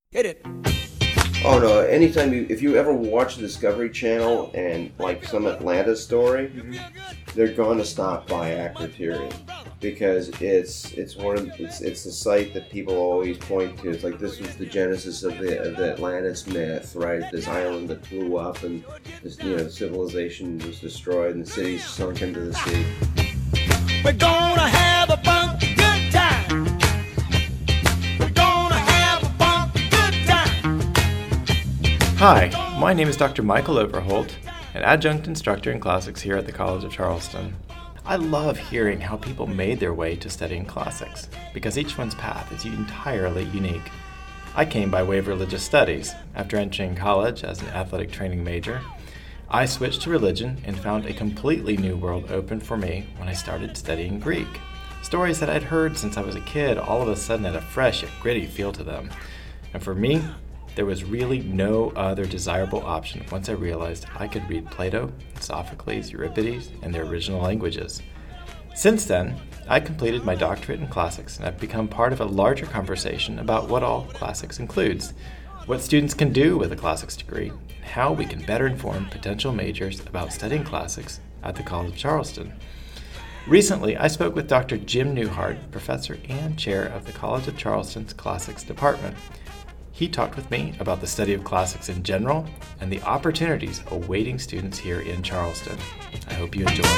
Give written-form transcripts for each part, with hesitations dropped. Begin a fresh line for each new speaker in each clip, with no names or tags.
Hit it.
Oh no! Anytime if you ever watch the Discovery Channel and like some Atlanta story, they're going to stop by Acriterium because it's one of it's the site that people always point to. It's like this was the genesis of the Atlantis myth, right? This island that blew up and this civilization was destroyed and the cities sunk into the sea.
We're gonna have a funky good time. We're gonna have a funky good time.
Hi, my name is Dr. Michael Overholt, an adjunct instructor in classics here at the College of Charleston. I love hearing how people made their way to studying classics, because each one's path is entirely unique. I came by way of religious studies. After entering college as an athletic training major, I switched to religion and found a completely new world open for me when I started studying Greek. Stories that I'd heard since I was a kid all of a sudden had a fresh yet gritty feel to them. And for me, there was really no other desirable option once I realized I could read Plato, Sophocles, Euripides, and their original languages. Since then, I completed my doctorate in classics and I've become part of a larger conversation about what all classics includes, what students can do with a classics degree, and how we can better inform potential majors about studying classics at the College of Charleston. Recently, I spoke with Dr. Jim Newhart, professor and chair of the College of Charleston's Classics Department. He talked with me about the study of classics in general and the opportunities awaiting students here in Charleston. I hope you enjoy.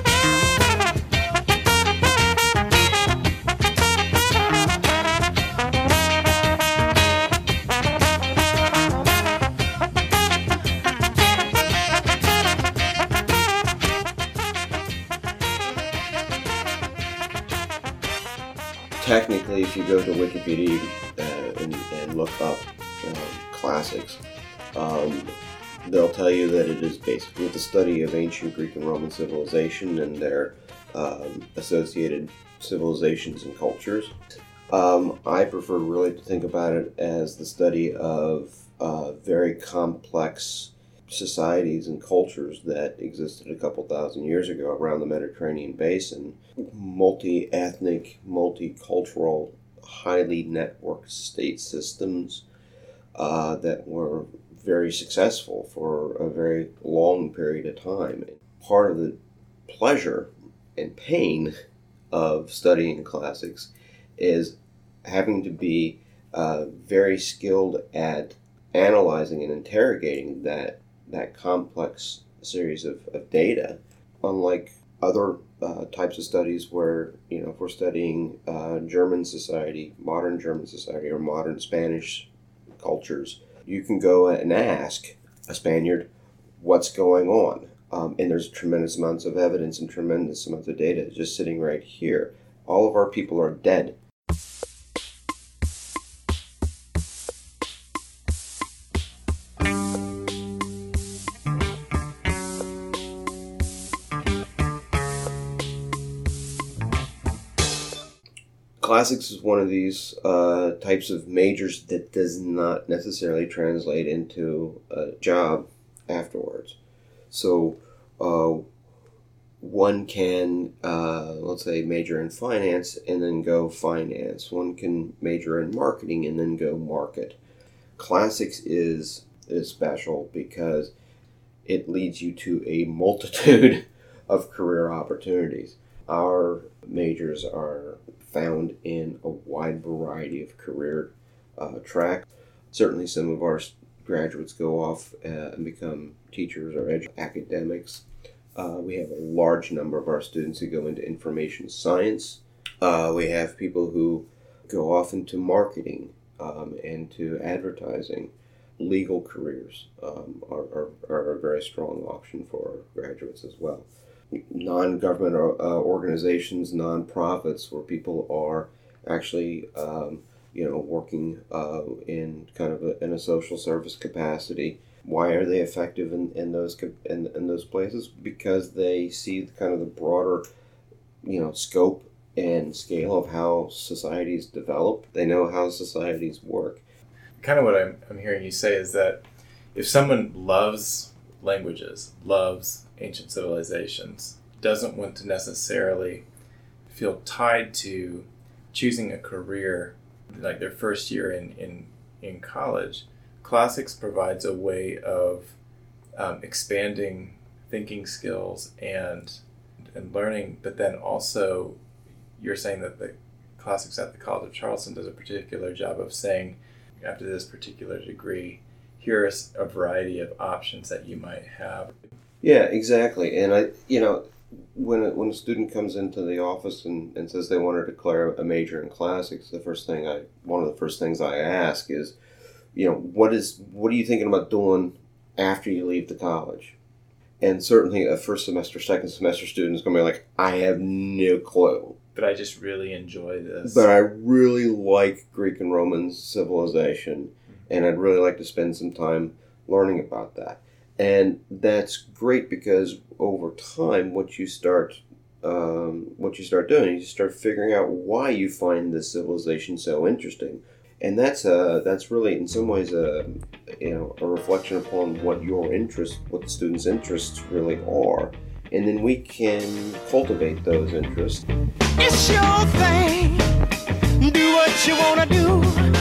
Technically, if you go to Wikipedia and look up classics, they'll tell you that it is basically the study of ancient Greek and Roman civilization and their associated civilizations and cultures. I prefer really to think about it as the study of very complex societies and cultures that existed a couple thousand years ago around the Mediterranean basin. Multi-ethnic, multicultural, highly networked state systems that were very successful for a very long period of time. Part of the pleasure and pain of studying classics is having to be very skilled at analyzing and interrogating that complex series of data, unlike other types of studies where, if we're studying German society, modern German society, or modern Spanish cultures, you can go and ask a Spaniard what's going on. And there's tremendous amounts of evidence and tremendous amounts of data just sitting right here. All of our people are dead. Classics is one of these types of majors that does not necessarily translate into a job afterwards. So one can, let's say, major in finance and then go finance. One can major in marketing and then go market. Classics is special because it leads you to a multitude of career opportunities. Our majors are found in a wide variety of career tracks. Certainly some of our graduates go off and become teachers or academics. We have a large number of our students who go into information science. We have people who go off into marketing and to advertising. Legal careers are a very strong option for graduates as well. Non-government organizations, non-profits, where people are actually, working in kind of in a social service capacity. Why are they effective in those places? Because they see kind of the broader, scope and scale of how societies develop. They know how societies work.
Kind of what I'm hearing you say is that if someone loves languages, loves ancient civilizations, doesn't want to necessarily feel tied to choosing a career like their first year in in college, classics provides a way of expanding thinking skills and learning, but then also you're saying that the classics at the College of Charleston does a particular job of saying, after this particular degree, here's a variety of options that you might have.
Yeah, exactly. And when a student comes into the office and says they want to declare a major in classics, one of the first things I ask is, what are you thinking about doing after you leave the college? And certainly a first semester, second semester student is going to be like, I have no clue.
But I just really enjoy this.
But I really like Greek and Roman civilization, and I'd really like to spend some time learning about that. And that's great because over time, what you start doing, you start figuring out why you find this civilization so interesting. And that's really in some ways a reflection upon what the student's interests really are, and then we can cultivate those interests.
It's your thing. Do what you wanna do.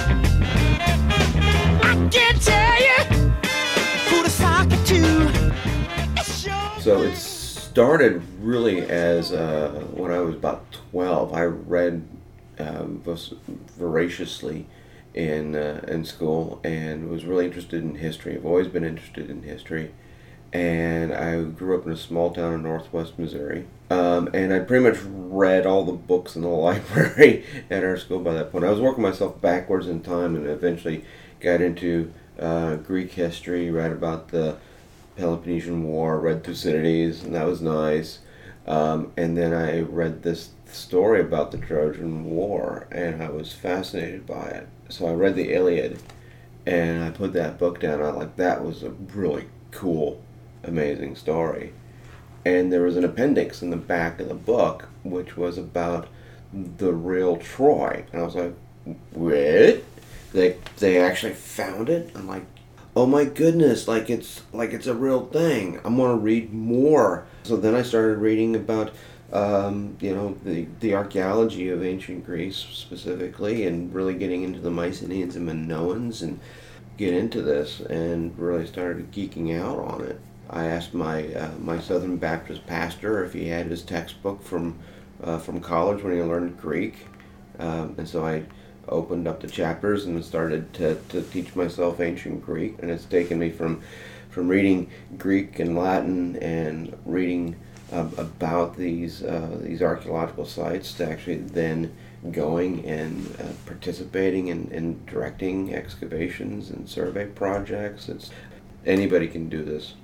I can't tell you who to sock it to. It's your
So it started really as when I was about 12. I read voraciously in school and was really interested in history. I've always been interested in history, and I grew up in a small town in northwest Missouri. And I pretty much read all the books in the library at our school by that point. I was working myself backwards in time and eventually got into Greek history, read about the Peloponnesian War, read Thucydides, and that was nice. And then I read this story about the Trojan War, and I was fascinated by it. So I read the Iliad, and I put that book down. That was a really cool, amazing story. And there was an appendix in the back of the book, which was about the real Troy. And I was like, what? They actually found it? I'm like, oh my goodness, it's a real thing. I'm going to read more. So then I started reading about the archaeology of ancient Greece specifically, and really getting into the Mycenaeans and Minoans and get into this, and really started geeking out on it. I asked my Southern Baptist pastor if he had his textbook from college when he learned Greek, and so I opened up the chapters and started to teach myself ancient Greek, and it's taken me from reading Greek and Latin and reading about these archaeological sites to actually then going and participating in directing excavations and survey projects. Anybody can do this.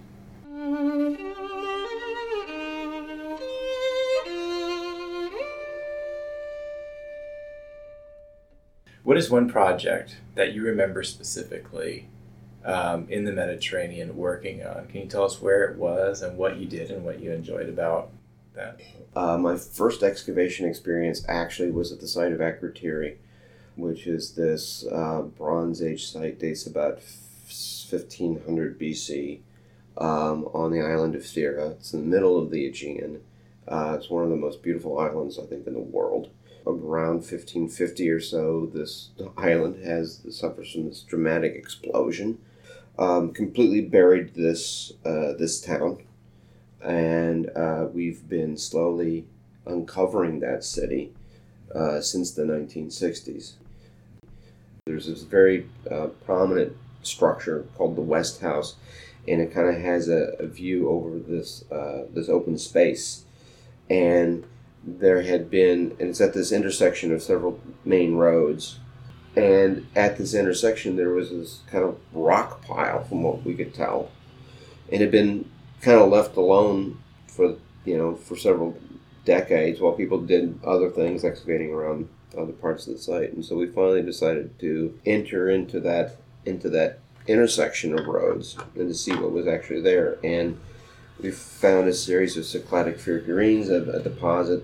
What is one project that you remember specifically in the Mediterranean working on? Can you tell us where it was and what you did and what you enjoyed about that?
My first excavation experience actually was at the site of Akrotiri, which is this Bronze Age site, dates about 1500 BC, on the island of Thera. It's in the middle of the Aegean. It's one of the most beautiful islands, I think, in the world. Around 1550 or so, this island suffers from this dramatic explosion. Completely buried this town, and we've been slowly uncovering that city since the 1960s. There's this very prominent structure called the West House, and it kind of has a view over this open space. And there had been, and it's at this intersection of several main roads, and at this intersection there was this kind of rock pile, from what we could tell. It had been kind of left alone for several decades while people did other things, excavating around other parts of the site. And so we finally decided to enter into that intersection of roads and to see what was actually there. And we found a series of Cycladic figurines, a deposit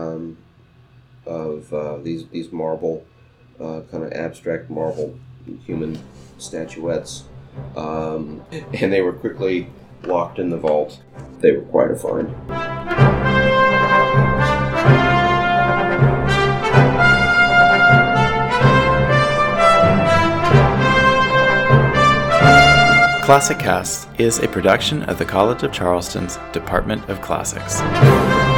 of these marble, kind of abstract marble human statuettes, and they were quickly locked in the vault. They were quite a find.
Classic Cast is a production of the College of Charleston's Department of Classics.